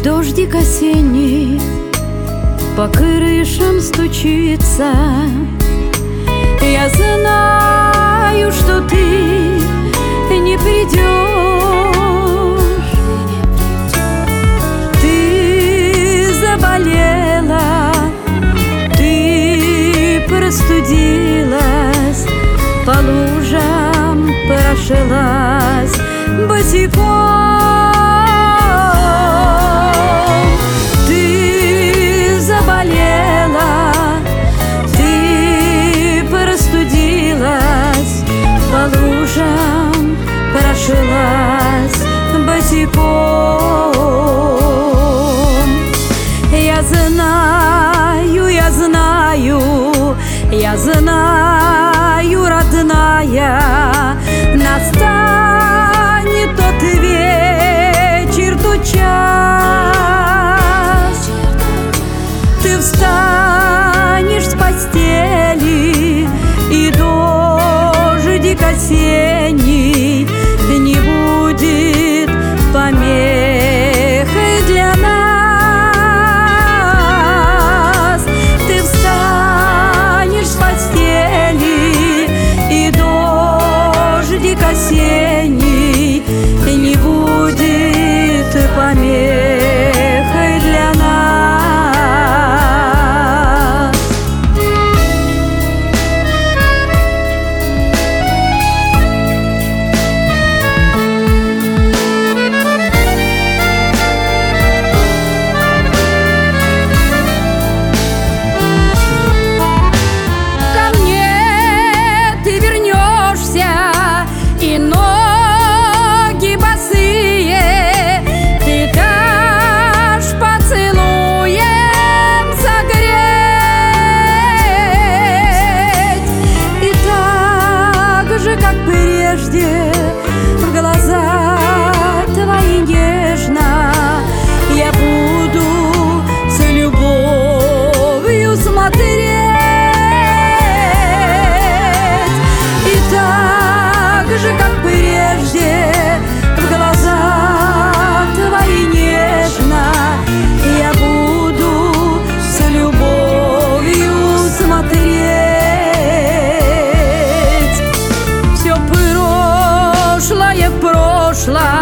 Дождик осенний по крышам стучится. Я знаю, что ты не придешь. Ты заболела, ты простудилась, по лужам прошлась босиком. Прошлась босиком. Я знаю, я знаю, я знаю, родная, настанет тот вечер, тот час. Ты встанешь с постели, и дождик осенний не будет помехой для нас. Ты встанешь с постели, и дождик осенний не будет помехой для нас. В глаза твои нежно я буду с любовью смотреть. И так же, как прежде, в глаза твои нежно я буду с любовью смотреть. Все прошлое в прошлом